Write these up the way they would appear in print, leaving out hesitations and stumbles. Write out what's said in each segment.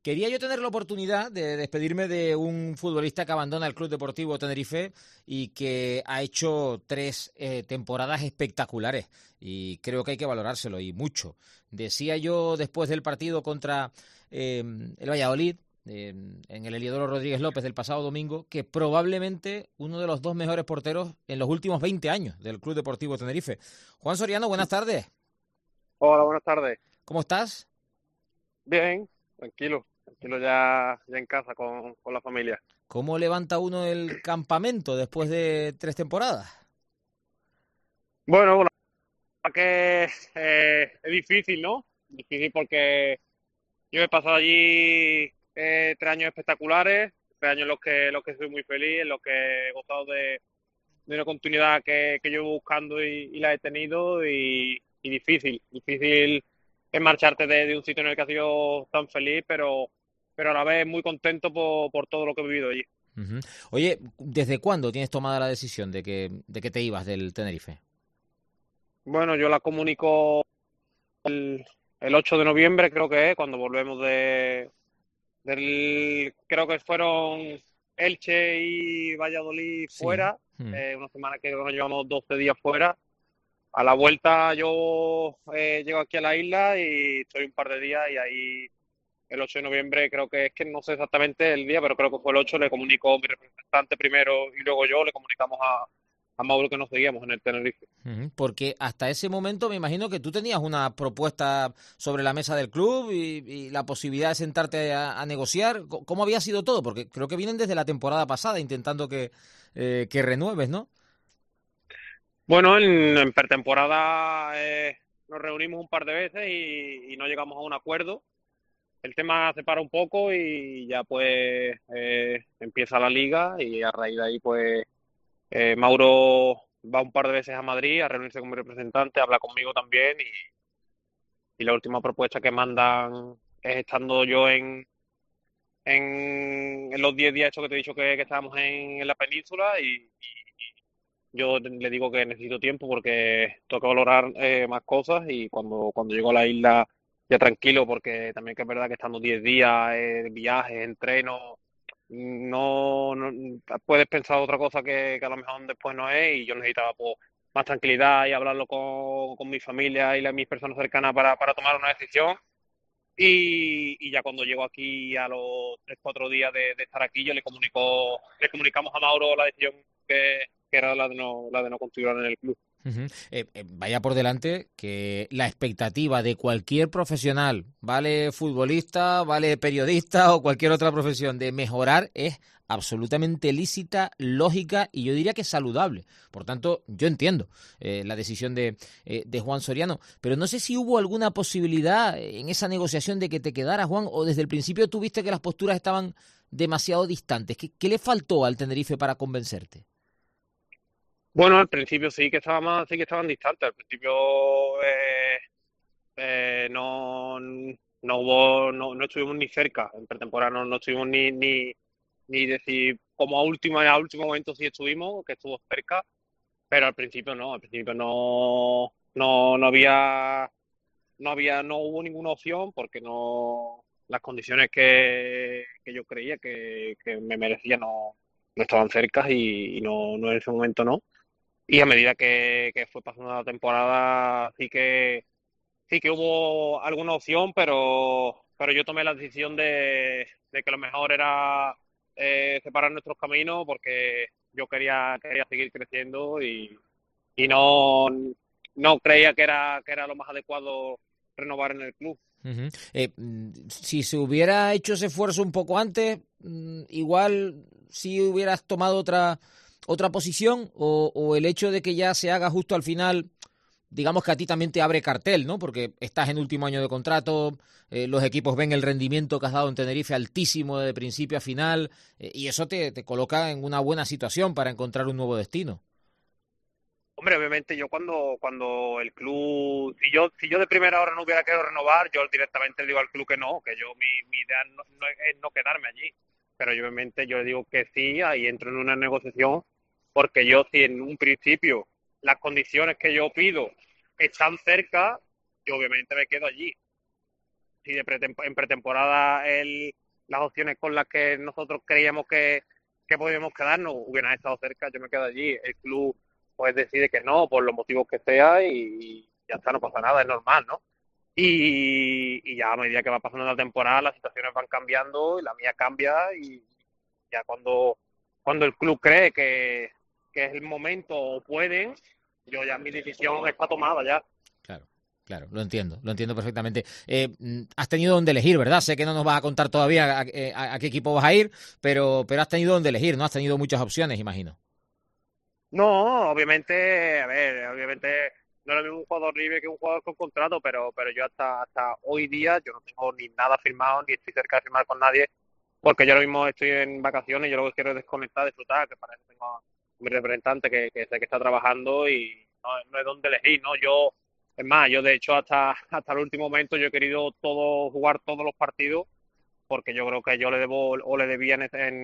Quería yo tener la oportunidad de despedirme de un futbolista que abandona el Club Deportivo Tenerife y que ha hecho 3 temporadas espectaculares y creo que hay que valorárselo y mucho. Decía yo después del partido contra el Valladolid, en el Heliodoro Rodríguez López del pasado domingo, que probablemente uno de los 2 mejores porteros en los últimos 20 años del Club Deportivo Tenerife. Juan Soriano, buenas tardes. Hola, buenas tardes. ¿Cómo estás? Bien, tranquilo ya en casa con la familia. ¿Cómo levanta uno el campamento después de 3 temporadas? Bueno, que es difícil, ¿no? Difícil porque yo he pasado allí 3 años espectaculares, 3 años en los que soy muy feliz, en los que he gozado de una continuidad que llevo buscando y la he tenido y difícil es marcharte de un sitio en el que has sido tan feliz, pero a la vez muy contento por todo lo que he vivido allí. Uh-huh. Oye, ¿desde cuándo tienes tomada la decisión de que te ibas del Tenerife? Bueno, yo la comunico el 8 de noviembre, creo que es, cuando volvemos creo que fueron Elche y Valladolid Sí. fuera, una semana que nos llevamos 12 días fuera. A la vuelta yo llego aquí a la isla y estoy un par de días y ahí el 8 de noviembre creo que es que no sé exactamente el día, pero creo que fue el 8, le comunicó mi representante primero y luego yo le comunicamos a Mauro que nos seguíamos en el Tenerife. Uh-huh. Porque hasta ese momento me imagino que tú tenías una propuesta sobre la mesa del club y la posibilidad de sentarte a negociar. ¿Cómo había sido todo? Porque creo que vienen desde la temporada pasada intentando que renueves, ¿no? Bueno, en pretemporada nos reunimos un par de veces y no llegamos a un acuerdo. El tema se para un poco y ya pues empieza la liga y a raíz de ahí pues Mauro va un par de veces a Madrid a reunirse con mi representante, habla conmigo también y la última propuesta que mandan es estando yo en los 10 días estos que te he dicho que estábamos en la península y yo le digo que necesito tiempo porque tengo que valorar más cosas y cuando llego a la isla ya tranquilo, porque también que es verdad que estando 10 días de viajes, entrenos, no puedes pensar otra cosa que a lo mejor después no es y yo necesitaba pues, más tranquilidad y hablarlo con mi familia y mis personas cercanas para tomar una decisión. Y ya cuando llego aquí a los 3 o 4 días de estar aquí, le comunicamos a Mauro la decisión que era la de no continuar en el club. Uh-huh. Vaya por delante que la expectativa de cualquier profesional, vale futbolista, vale periodista o cualquier otra profesión, de mejorar es absolutamente lícita, lógica y yo diría que saludable. Por tanto, yo entiendo la decisión de Juan Soriano, pero no sé si hubo alguna posibilidad en esa negociación de que te quedaras, Juan, o desde el principio tuviste que las posturas estaban demasiado distantes. ¿Qué le faltó al Tenerife para convencerte? Bueno, al principio sí que estaban distantes. Al principio no estuvimos ni cerca. En pretemporada no estuvimos ni decir, como a último momento sí estuvimos, que estuvo cerca, pero al principio no hubo ninguna opción porque las condiciones que yo creía que me merecía no estaban cerca y no en ese momento no. Y a medida que fue pasando la temporada sí que hubo alguna opción, pero yo tomé la decisión de que lo mejor era separar nuestros caminos porque yo quería seguir creciendo y no creía que era lo más adecuado renovar en el club. Uh-huh. Si se hubiera hecho ese esfuerzo un poco antes, igual si hubieras tomado otra posición o el hecho de que ya se haga justo al final, digamos que a ti también te abre cartel, ¿no? Porque estás en último año de contrato, los equipos ven el rendimiento que has dado en Tenerife altísimo de principio a final y eso te coloca en una buena situación para encontrar un nuevo destino. Hombre, obviamente yo cuando el club, si yo de primera hora no hubiera querido renovar, yo directamente le digo al club que no, que yo mi idea no es no quedarme allí. Pero obviamente yo le digo que sí, ahí entro en una negociación, porque yo si en un principio las condiciones que yo pido están cerca, yo obviamente me quedo allí. si en pretemporada las opciones con las que nosotros creíamos que podíamos quedarnos hubieran estado cerca, yo me quedo allí. El club pues decide que no, por los motivos que sea, y ya está, no pasa nada, es normal, ¿no? Y ya a medida que va pasando la temporada, las situaciones van cambiando y la mía cambia, y ya cuando el club cree que es el momento o pueden, yo ya mi decisión está tomada ya. Claro, claro, lo entiendo perfectamente. Has tenido donde elegir, ¿verdad? Sé que no nos vas a contar todavía a qué equipo vas a ir, pero has tenido donde elegir, ¿no? Has tenido muchas opciones, imagino. No, obviamente, a ver, obviamente no es lo mismo un jugador libre que un jugador con contrato, pero yo hasta hoy día yo no tengo ni nada firmado, ni estoy cerca de firmar con nadie, porque yo ahora mismo estoy en vacaciones, yo lo que quiero es desconectar, disfrutar, que para eso tengo a mi representante que sé que está trabajando, y no es donde elegir, ¿no? Es más, yo de hecho hasta el último momento yo he querido jugar todos los partidos, porque yo creo que yo le debo o le debía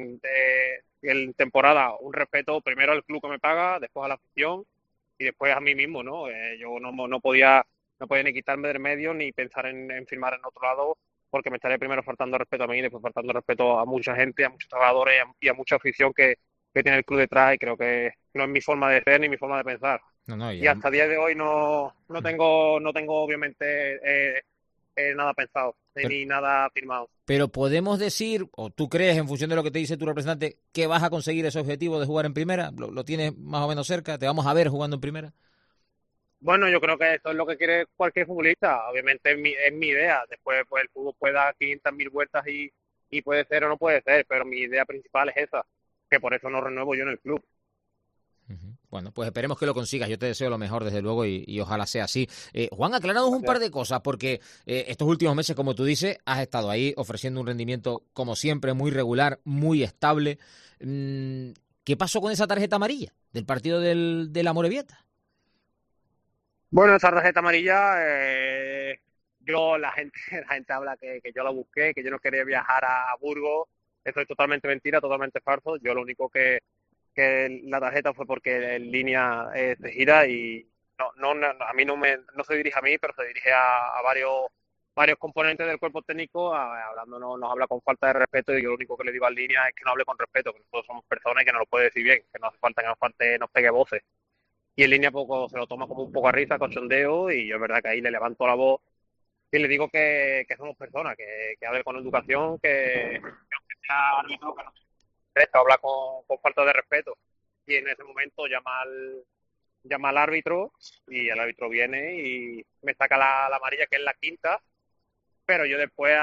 en temporada un respeto primero al club que me paga, después a la afición y después a mí mismo, ¿no? Yo no podía ni quitarme del medio ni pensar en firmar en otro lado, porque me estaría primero faltando respeto a mí y después faltando respeto a mucha gente, a muchos trabajadores y a mucha afición que tiene el club detrás, y creo que no es mi forma de ser ni mi forma de pensar. No, no, Y ya. hasta el día de hoy no tengo obviamente nada pensado, Pero, ni nada firmado. pero podemos decir, o tú crees, en función de lo que te dice tu representante, que vas a conseguir ese objetivo de jugar en primera. ¿Lo tienes más o menos cerca? ¿Te vamos a ver jugando en primera? Bueno, yo creo que esto es lo que quiere cualquier futbolista. Obviamente es mi idea. Después, pues el fútbol puede dar 500.000 vueltas y puede ser o no puede ser, pero mi idea principal es esa, que por eso no renuevo yo en el club. Bueno, pues esperemos que lo consigas. Yo te deseo lo mejor, desde luego, y ojalá sea así. Juan, aclaranos un par Gracias. de cosas, porque estos últimos meses, como tú dices, has estado ahí ofreciendo un rendimiento, como siempre, muy regular, muy estable. Mm, ¿Qué pasó con esa tarjeta amarilla del partido de la Morevieta? Bueno, esa tarjeta amarilla, la gente, la gente habla que yo la busqué, que yo no quería viajar a Burgos. Eso es totalmente mentira, totalmente falso. Yo lo único que la tarjeta fue porque en línea se gira, y a mí no se dirige a mí, pero se dirige a varios componentes del cuerpo técnico, hablando, nos habla con falta de respeto, y yo lo único que le digo a línea es que no hable con respeto, que nosotros somos personas y que no lo puede decir bien, que no hace falta que nos pegue voces. Y en línea poco se lo toma como un poco a risa, cachondeo, y yo es verdad que ahí le levanto la voz y le digo que somos personas, que hable con educación, que aunque sea árbitro, que no se habla con falta de respeto. Y en ese momento llama al árbitro, y el árbitro viene y me saca la amarilla, que es la quinta, pero yo después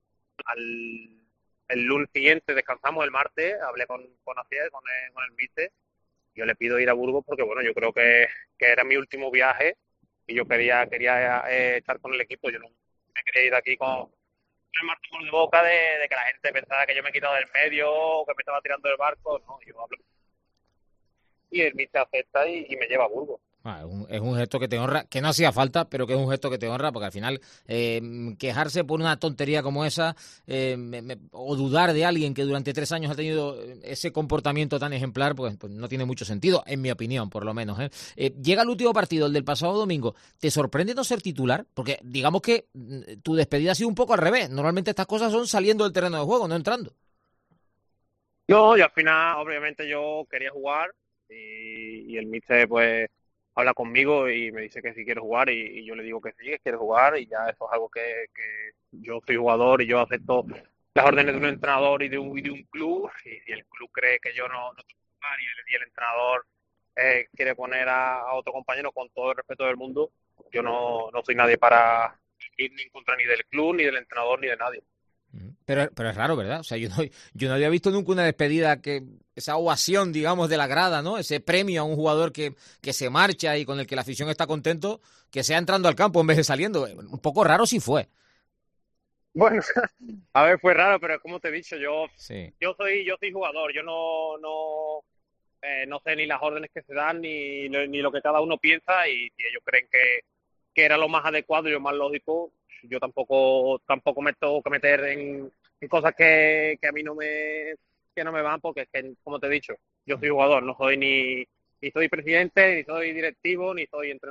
el lunes siguiente descansamos, el martes, hablé con Acier, con el míster. Yo le pido ir a Burgos porque, bueno, yo creo que era mi último viaje, y yo quería estar con el equipo. Yo no me quería ir de aquí con el martillo de boca de que la gente pensara que yo me he quitado del medio o que me estaba tirando del barco. No, yo hablo. Y el míster acepta y me lleva a Burgos. Es un gesto que te honra, que no hacía falta, pero que es un gesto que te honra, porque al final quejarse por una tontería como esa, o dudar de alguien que durante 3 años ha tenido ese comportamiento tan ejemplar, pues no tiene mucho sentido, en mi opinión, por lo menos. Llega el último partido, el del pasado domingo. ¿Te sorprende no ser titular? Porque digamos que tu despedida ha sido un poco al revés. Normalmente estas cosas son saliendo del terreno de juego, no entrando. No, y al final, obviamente, yo quería jugar, y el míster, pues, habla conmigo y me dice que si quiero jugar, y yo le digo que sí, que quiero jugar, y ya eso es algo que yo soy jugador y yo acepto las órdenes de un entrenador y de un club. Y si el club cree que yo no tengo que jugar, y el entrenador quiere poner a otro compañero, con todo el respeto del mundo, yo no soy nadie para ir ni en contra ni del club, ni del entrenador, ni de nadie. Pero es raro, ¿verdad? O sea, yo no había visto nunca una despedida, esa ovación, digamos, de la grada, ¿no? Ese premio a un jugador que se marcha y con el que la afición está contento, que sea entrando al campo en vez de saliendo. Un poco raro sí fue. Bueno, a ver, fue raro, pero como te he dicho, yo, Sí. yo soy jugador, yo no sé ni las órdenes que se dan, ni lo que cada uno piensa, y si ellos creen que era lo más adecuado y lo más lógico, yo tampoco me tengo que meter en cosas que a mí que no me van, porque es que, como te he dicho, yo soy jugador, no soy ni soy presidente, ni soy directivo, ni soy entrenador.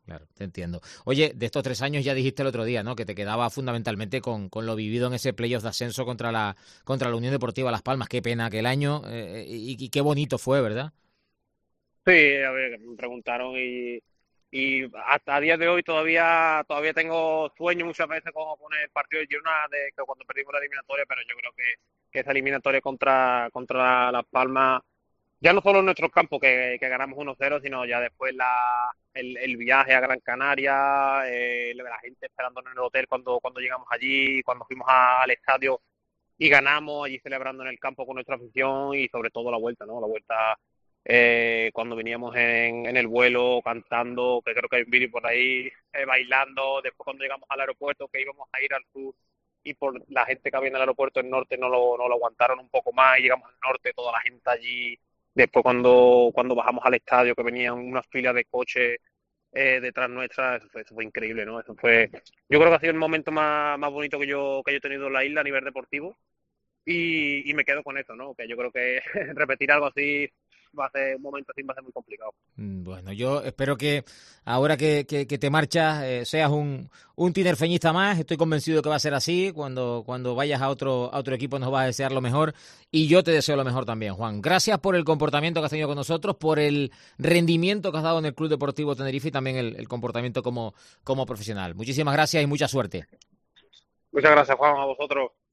Claro, te entiendo. Oye, de estos 3 años ya dijiste el otro día, ¿no? Que te quedaba fundamentalmente con lo vivido en ese playoff de ascenso contra la Unión Deportiva Las Palmas. Qué pena aquel año y qué bonito fue, ¿verdad? Sí, a ver, me preguntaron y hasta a día de hoy todavía tengo sueño muchas veces con el partido de Girona de que cuando perdimos la eliminatoria, pero yo creo que esa eliminatoria contra Las Palmas, ya no solo en nuestros campos que ganamos 1-0, sino ya después el viaje a Gran Canaria, la gente esperándonos en el hotel cuando llegamos allí, cuando fuimos al estadio y ganamos allí celebrando en el campo con nuestra afición y sobre todo la vuelta, ¿no? La vuelta cuando veníamos en el vuelo cantando, que creo que hay un vídeo por ahí, bailando, después cuando llegamos al aeropuerto que íbamos a ir al sur y por la gente que había en el aeropuerto del norte no lo aguantaron un poco más y llegamos al norte, toda la gente allí, después cuando bajamos al estadio que venían unas filas de coches detrás nuestra, eso fue increíble, ¿no? Yo creo que ha sido el momento más bonito que yo he tenido en la isla a nivel deportivo y me quedo con eso, ¿no? Que yo creo que repetir algo así va a ser un momento así, va a ser muy complicado. Bueno, yo espero que ahora que te marchas seas un tinerfeñista más. Estoy convencido de que va a ser así. Cuando vayas a otro equipo nos vas a desear lo mejor y yo te deseo lo mejor también, Juan. Gracias por el comportamiento que has tenido con nosotros, por el rendimiento que has dado en el Club Deportivo Tenerife y también el comportamiento como profesional. Muchísimas gracias y mucha suerte. Muchas gracias, Juan, a vosotros.